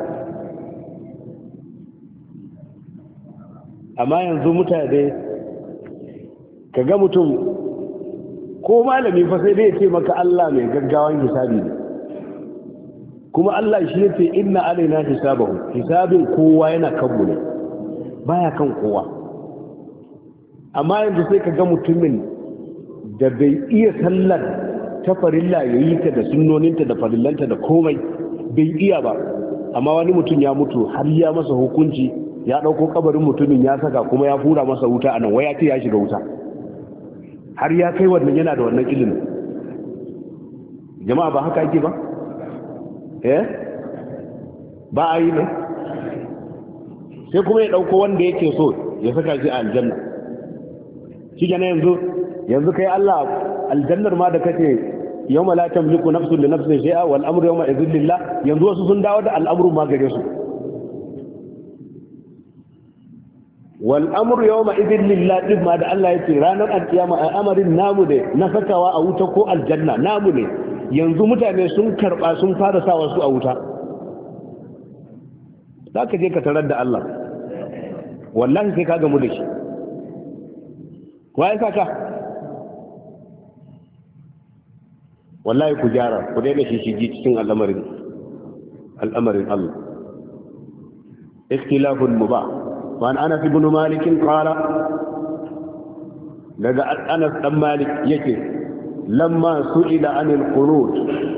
amma yanzu mutane ka ga mutum ko malami fa sai dai ya ce maka Allah mai gaggawan hisabi ne kuma Allah shi ya ce inna alaina hisabahu hisabin kowa yana kanmu ne baya kan kowa amma yanzu sai ka ga mutumin da bai iya sallar ta farilla ya yi ta da sunnoninta da farillanta da komai bai iya ba amma wani mutum ya mutu har ya masa hukunci ya ɗauko kabarin mutumin ya saka kuma ya fura masa wuta a nan waya ce ya shiga wuta har ya kai wannan yana da wannan ilimin jama'a ba haka yake ba eh ba a yi ne sai kuma ya ɗauko wanda yake so ya saka shi a aljanna shi gane yanzu yanzu kai Allah aljannar ma da kace yawma la tamliku nafsun li nafsin shay'a wal amru yawma idhil lillah yanzu wasu sun dawo da al'amru ma gare su wal amru yawma idhil lillah din ma da Allah yake ranar alkiyama al'amarin namu ne na sakawa a wuta ko aljanna namu ne yanzu mutane sun karba sun fara sawa su a wuta zaka je ka tarar da Allah wallahi sai ka gamu da shi waye saka wallahi ku gyara ku daina shi shigi cikin al'amarin al'amarin Allah ikhtilafun mubah wa an Anas ibn Malik qala daga Anas dan Malik yake lamma su'ila anil qunut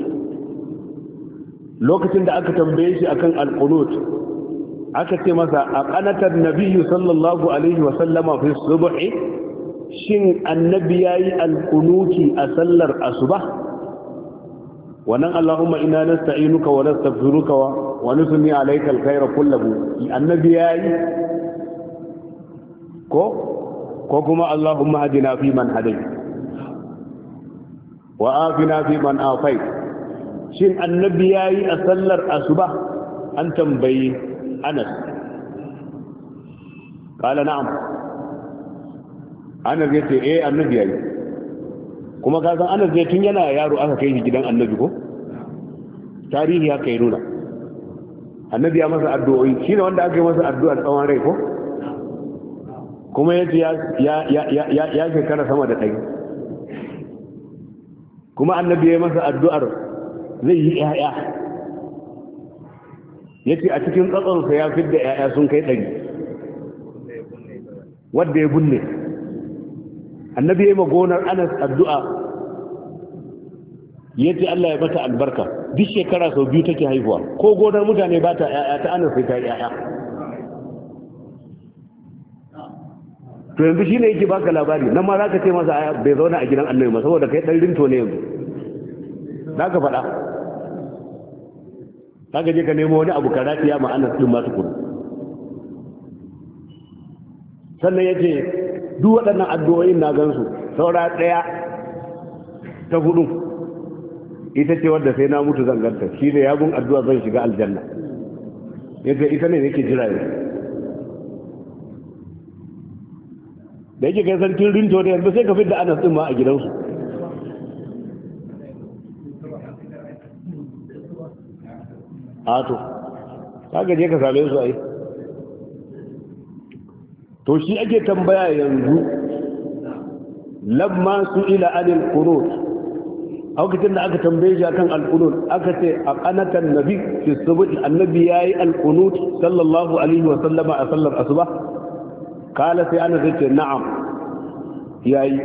lokacin da aka tambaye shi akan al-qunut aka ce masa aqanata an-nabiy sallallahu alaihi wa sallama fi subhi shin annabi yayi al-qunuti a sallar asubah wannan Allahumma inna nasta'inuka wa nastaghfiruka wa nusni alayka alkhayra kullahu annabi yayi ko ko kuma Allahumma hadina fi man hadayt wa afina fi man afai. Shin annabi yayi a sallar asuba? An tambayi Anas. Kala na'am. Anas ya ce eh annabi yayi. Kuma ka san Anas zai tun yana yaro aka kai shi gidan annabi ko? Tarihi haka ya nuna. Annabi ya masa addu'o'i, shine wanda aka yi masa addu'ar tsawon rai ko? Kuma yace ya ya ya ya ya shekara sama da ɗari. Kuma annabi ya masa addu'ar zai yi ƴaƴa. Yace a cikin tsatsonsa ya fidda ƴaƴa sun kai ɗari. Wanda ya bunne. Annabi ya yi magonar Anas addu'a, yace Allah ya bata albarka. Duk shekara sau biyu take haihuwa, ko gonar mutane ba ta ƴaƴa, ta Anas sai ta ƴaƴa. To yanzu shine yake baka labari, nan ma zaka ce masa aya bai zauna a gidan Annabi ba saboda kai dan rinto ne yanzu. Zaka faɗa. Zaka je ka nemo wani abu karatiya ma Anas din ma tukuru. Sannan yace duk waɗannan addu'o'in na gansu, saura ɗaya ta hudu ita ce wadda sai na mutu zan ganta, shi ne yagun addu'a zan shiga aljanna. Yadda ita ne yake jira yanzu. Da yake kai sarkin rinto da yanzu sai ka fidda Anas din ma a gidansu. Ato, kaga je ka same su ai. To shi ake tambaya yanzu, lamma su ila anil qunut, a lokacin da aka tambaye shi akan al-qunut aka ce a qanatan nabi fi subh, annabi yayi al-qunut sallallahu alaihi wa sallama a sallar asuba. Kala sai ana zai ce na'am yayi.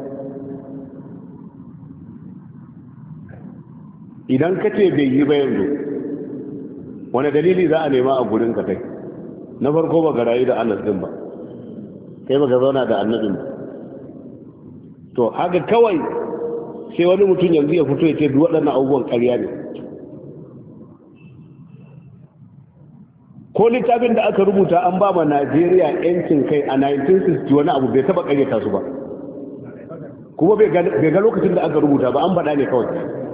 Idan ka ce bai yi ba yanzu, wani dalili za a nema a gurin ka kai? Na farko ba ga rayu da Anas din ba, kai ba ka zauna da annabin ba. To haka kawai sai wani mutum yanzu ya fito ya ce duk waɗannan abubuwan ƙarya ne. Ko littafin da aka rubuta an ba ma Najeriya yancin kai a nineteen sixty wani abu bai taba ƙaryata su ba, kuma bai ga lokacin da aka rubuta ba, an faɗa ne kawai.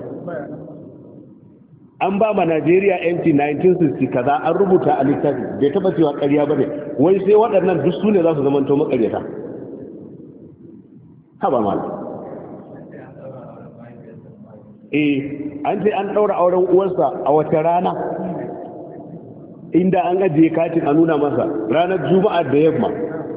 An ba ma Najeriya yanci nineteen sixty kaza an rubuta a littafi, bai taba cewa ƙarya ba ne, wai sai waɗannan duk su ne za su zamanto maƙaryata. Haba mal. Eh, an ce an ɗaura auren uwarsa a wata rana, inda an ajiye katin a nuna masa ranar juma'a da yamma,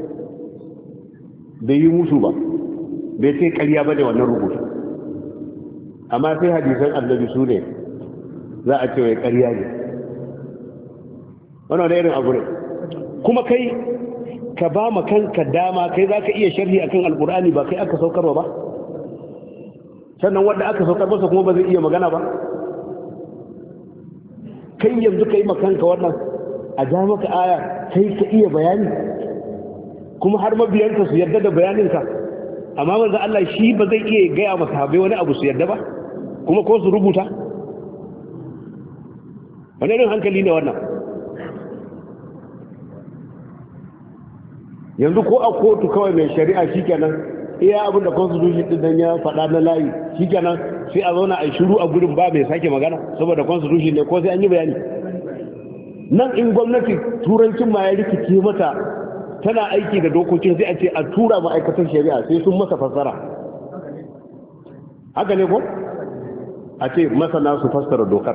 bai yi musu ba, bai sai ƙarya ba da wannan rubutu. Amma sai hadisan annabi su ne za a ce wai ƙarya ne. Wannan da irin abu ne. Kuma kai ka ba ma kanka dama, kai za ka iya sharhi akan alkur'ani, ba kai aka saukarwa ba, sannan wanda aka saukar masa kuma ba zai iya magana ba. Kai yanzu ka yi makanka wannan, a ja maka aya kai ka iya bayani, kuma har mabiyanka su yarda da bayaninka. Amma manzo Allah shi ba zai iya gaya masa sahabbai wani abu su yarda ba, kuma ko su rubuta. Wani irin hankali ne wannan? Yanzu ko a kotu kawai mai shari'a shikenan, iya abin da constitution din nan ya faɗa na layi shikenan sai a zauna a shiru a gurin ba mai sake magana saboda constitution ne, ko sai an yi bayani. Nan in gwamnati turancin ma ya rikice mata tana aiki da dokokin, sai a ce a tura ma'aikatan shari'a sai sun masa fassara. Haka ne ko? A ce masana su fassara dokar.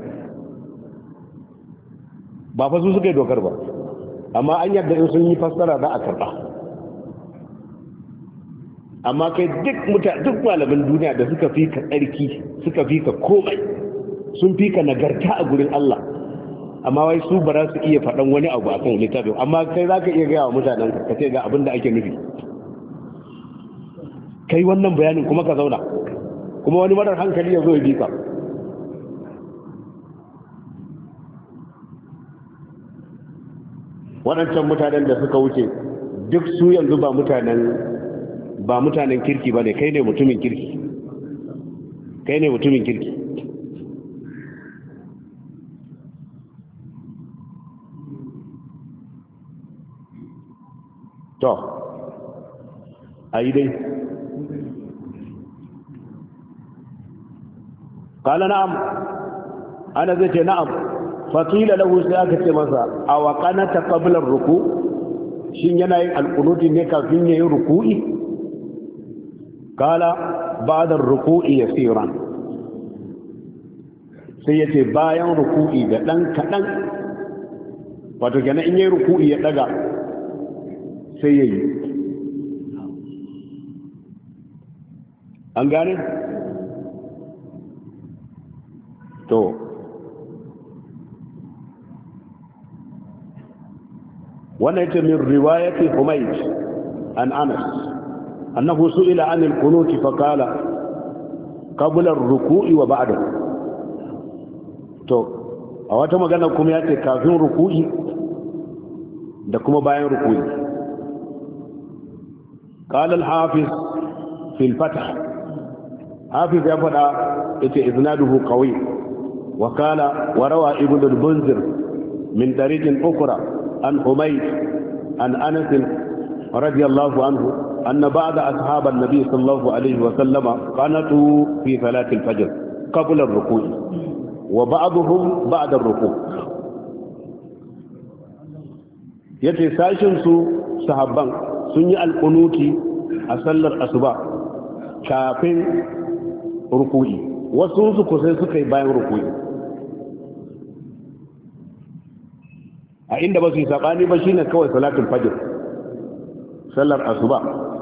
Ba fa su suka yi dokar ba, amma an yarda in sun yi fassara za a karɓa. Amma kai duk muta duk malaman duniya da suka fi ka tsarki, suka fi ka komai, sun fi ka nagarta a gurin Allah, amma wai su ba za su iya faɗan wani abu a kan littafin, amma kai za ka iya gaya wa mutanen ka ce ga abin da ake nufi, kai wannan bayanin kuma ka zauna, kuma wani marar hankali ya zo ya bi ka. Waɗancan mutanen da suka wuce duk su yanzu ba mutanen ba mutanen kirki ba ne, kai ne mutumin kirki, kai ne mutumin kirki. To a yi dai qala na'am ana zai ce na'am faqila lahu sai aka ce masa aw qanata qabla ar-ruku shin yana yin alqunuti ne kafin yayin ruku'i qala ba'da ar-ruku'i yasiran sai yace bayan ruku'i da dan kadan wato kenan in yayin ruku'i ya daga sai yayi an gane to wannan yake min riwayati Humayd an Anas annahu su'ila 'an al-qunut fa qala qabla ar-ruku'i wa ba'dahu to a wata magana kuma yace kafin ruku'i da kuma bayan ruku'i qala al-hafiz fi al-fath hafiz ya fada yace isnaduhu qawi wa qala wa rawa ibn al-munzir min tariqin ukhra عن حميد عن أنس رضي الله عنه أن بعض أصحاب النبي صلى الله عليه وسلم قنطوا في صلاة الفجر قبل الركوع وبعضهم بعد الركوع yace sashin su sahabban sun yi alƙunuti a sallar asuba kafin ruku'i wasu su kusa suka yi bayan ruku'i a inda ba su yi saɓani ba shine kawai salatul fajr sallar asuba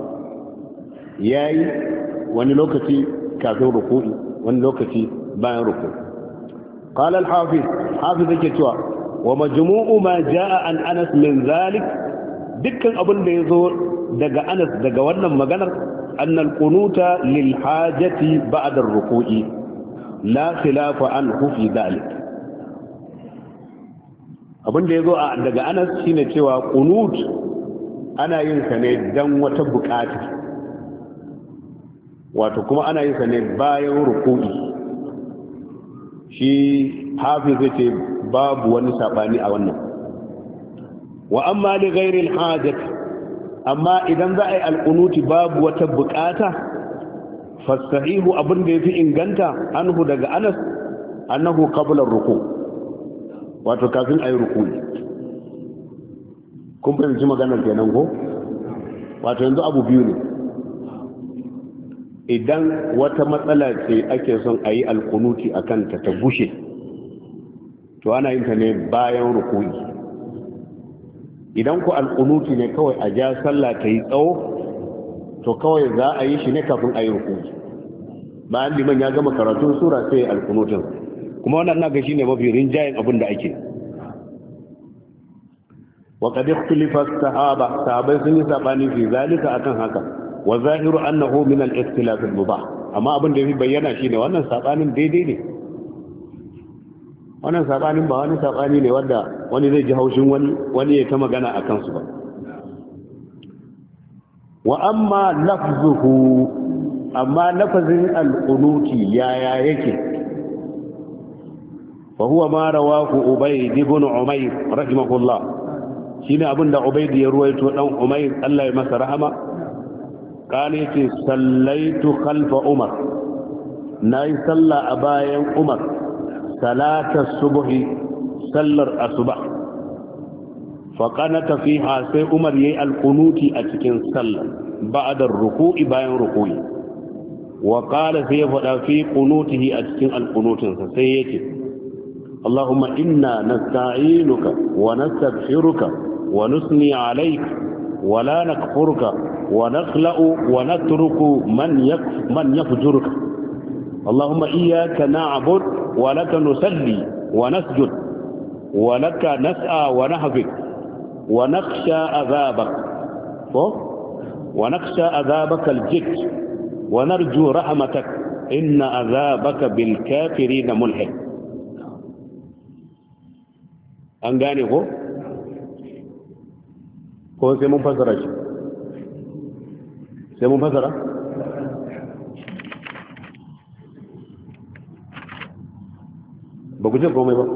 yayi wani lokaci kafin ruku'i wani lokaci bayan ruku'i qala al-hafiz hafiz yake cewa wa majmu'u ma jaa an Anas min zalik dukkan abin da yazo daga Anas daga wannan maganar annal qunuta lil hajati ba'da ar-ruku'i la khilafa anhu fi dhalik abin da ya zo daga Anas shine cewa qunut ana yin sa ne dan wata bukata wato kuma ana yin sa ne bayan ruku'i shi hafiz yace babu wani sabani a wannan wa amma li ghairi al-hajat amma idan za a yi al-qunuti babu wata bukata fasahihu abin da yafi inganta anhu daga Anas annahu qabla ar-ruku' wato kafin a yi rukuni kun fahimci maganar kenan ko wato yanzu abu biyu ne idan wata matsala ce ake son a yi alkunuti a kanta ta gushe to ana yin ta ne bayan rukuni idan ku alkunuti ne kawai a ja sallah ta yi tsawo to kawai za a yi shi ne kafin a yi rukuni bayan liman ya gama karatun sura sai alkunutin kuma wannan naga shine mafi rinjayen abin da ake wa qad ikhtalafa as-sahaba sahabai sun yi sabani fi zalika akan haka wa zahiru annahu min al-ikhtilaf al-mubah amma abin da yafi bayyana shine wannan sabanin daidai ne wannan sabanin ba wani sabani ne wanda wani zai ji haushin wani wani ya ta magana akan su ba wa amma lafzuhu amma lafazin al-qunuti yaya yake وهو ما رواه عبيد بن عمير رحمه الله شيني ابن عبيد يرويته دان عمير الله يمسى رحمه قال يتي صليت خلف عمر ناي صلى ابايا عمر صلاه الصبح صلى الصبح فقنت فيها سي عمر يي القنوت a cikin sallah بعد الركوع bayan ruku'i وقال في فدا في قنوته a cikin alqunutinsa sai yake اللهم إنا نستعينك ونستغفرك ونثني عليك ولا نكفرك ونخلأ ونترك من من يفجرك اللهم إياك نعبد ولك نصلي ونسجد ولك نسعى ونهفك ونخشى عذابك ونخشى عذابك الجد ونرجو رحمتك إن عذابك بالكافرين ملحق an gane ko ko sai mun fasara shi sai mun fasara ba ku ce komai ba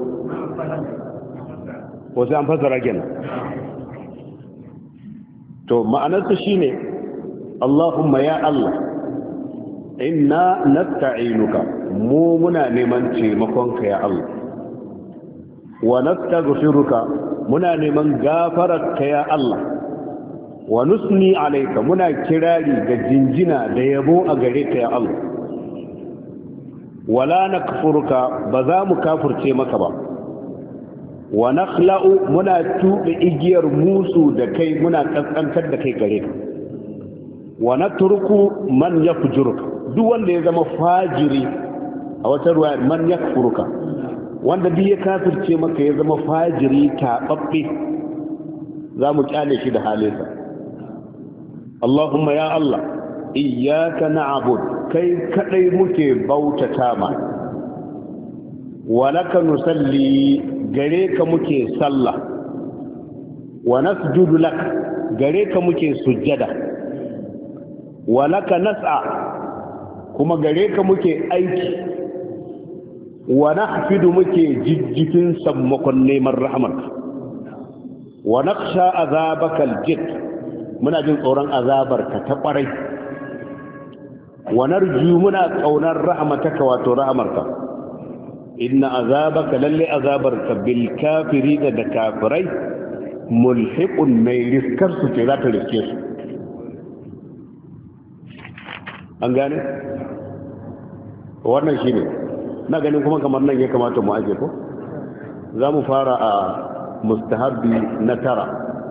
ko sai an fasara kenan to ma'anarsa shine Allahumma ya Allah inna nasta'inuka mu muna neman taimakonka ya Allah wa nastaghfiruka muna neman gafararka ya Allah wa nusni alayka muna kirari da jinjina da yabo a gare ka ya Allah wala nakfuruka ba za mu kafurce maka ba wa nakhla'u muna tuɓe igiyar musu da kai muna kaskantar da kai gare ka wa natruku man yafjuruka duk wanda ya zama fajiri a wata ruwa man yakfuruka wanda duk ya kafirce maka ya zama fajiri taɓaɓɓe za mu kyale shi da halinsa Allahumma ya Allah iyyaka na'bud kai kadai muke bautata ma wa laka nusalli gare ka muke sallah wa nasjudu lak gare ka muke sujjada wa laka nas'a kuma gare ka muke aiki wa nahfidu muke jijjifin sammakon neman rahmarka wa nakhsha azabaka aljid muna jin tsoron azabarka ta kwarai wa narju muna kaunar rahmataka wato rahmarka inna azabaka lalle azabarka bil kafirina da kafirai mulhiqun mai riskar su ce za ta riske su an gane wannan shine na ganin kuma kamar nan ya kamata mu aje ko za mu fara a mustahabbi na tara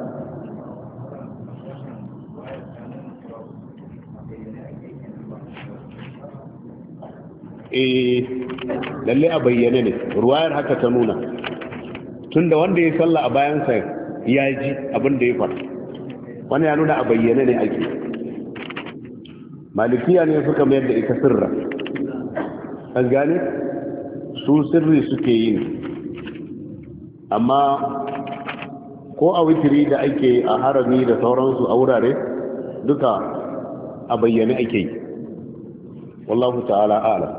eh lalle a bayyane ne ruwayar haka ta nuna tunda wanda ya salla a bayansa ya ji abin da ya faru wani ya nuna a bayyane ne ake malikiya ne suka mayar da ita sirra an gane su sirri suke yi amma ko a witiri da ake a harami da sauransu a wurare duka a bayyane ake yi wallahu ta'ala a'lam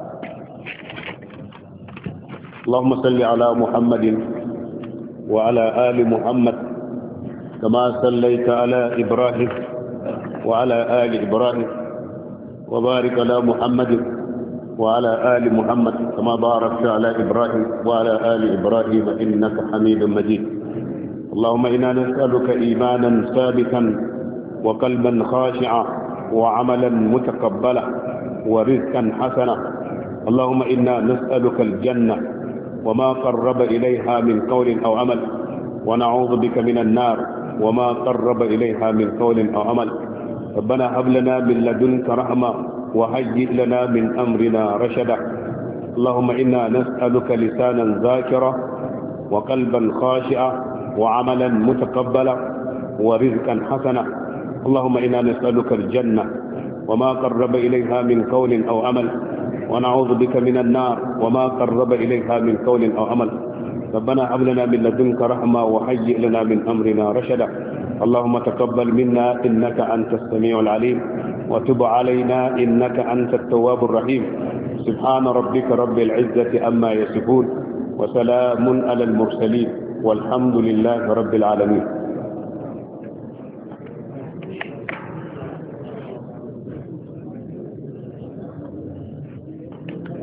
اللهم صل على محمد وعلى آل محمد كما صليت على إبراهيم وعلى آل إبراهيم وبارك على محمد وعلى آل محمد كما باركت على إبراهيم وعلى آل إبراهيم إنك حميد مجيد اللهم إنا نسألك إيمانا ثابتا وقلبا خاشعا وعملا متقبلا ورزقا حسنا اللهم إنا نسألك الجنة وما قرب إليها من قول أو عمل ونعوذ بك من النار وما قرب إليها من قول أو عمل ربنا هب لنا من لدنك رحمة وهيئ لنا من أمرنا رشدا اللهم إنا نسألك لسانا ذاكرا وقلبا خاشعا وعملا متقبلا ورزقا حسنا اللهم إنا نسألك الجنة وما قرب إليها من قول أو عمل ونعوذ بك من النار وما قرب إليها من قول أو عمل ربنا هب لنا من لدنك رحمة وهيئ لنا من أمرنا رشدا اللهم تقبل منا إنك أنت السميع العليم وتب علينا إنك أنت التواب الرحيم سبحان ربك رب العزة أما يصفون وسلام على المرسلين والحمد لله رب العالمين